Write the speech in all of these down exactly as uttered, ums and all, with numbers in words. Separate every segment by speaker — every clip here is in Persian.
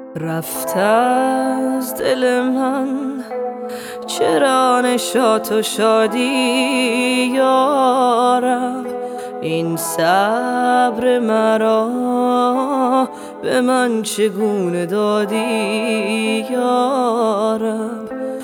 Speaker 1: رفته از دل من چرا نشاط و شادی یارم، این صبر مرا به من چگونه دادی یارم.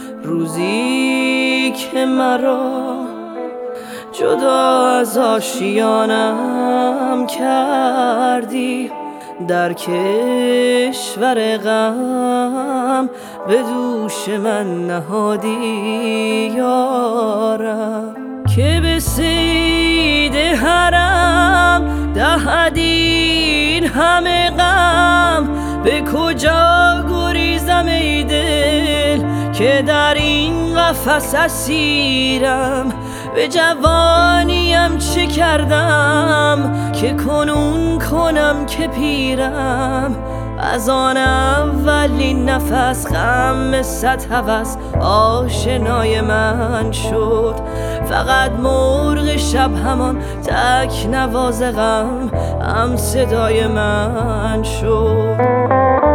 Speaker 1: روزی که مرا جدا از آشیانم کردی، در کشور غم به دوش من نهادی یارم. که به صید حرم دهد این همه غم، به کجا گریزم ای دل که در این قفس اسیرم. به جوانیم چه کردم که کنون کنم که پیرم. از آن اولین نفس غم صد هوس آشنای من شد، فقط مرغ شب همان تک نواز غم هم صدای من شد.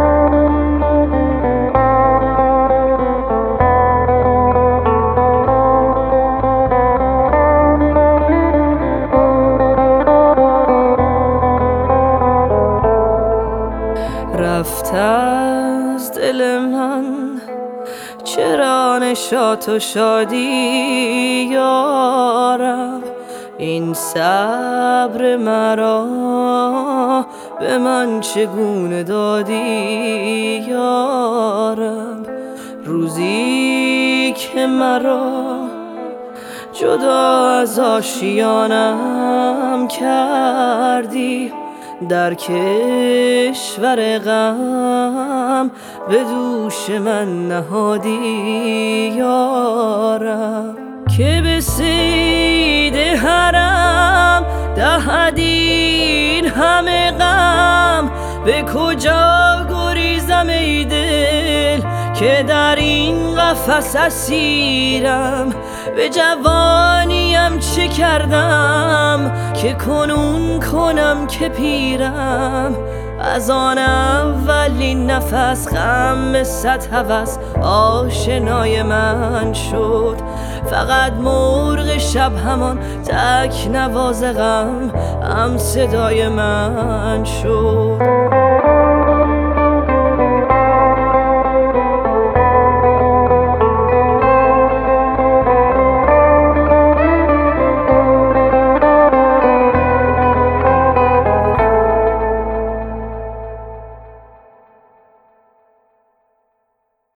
Speaker 1: رفته از دل من چرا نشاط و شادی یارم، این صبر مرا به من چگونه دادی یارم. روزی که مرا جدا از آشیانم کردی، در کشور غم به دوش من نهادی یارم. که به صید حرم دهد این همه غم، به کجا گریزم ای دل که در این قفس اسیرم. به جوانیم چه کردم که کنون کنم که پیرم. از آن اولین نفس غم صد هوس آشنای من شد، فقط مرغ شب همان تک نواز غم هم صدای من شد.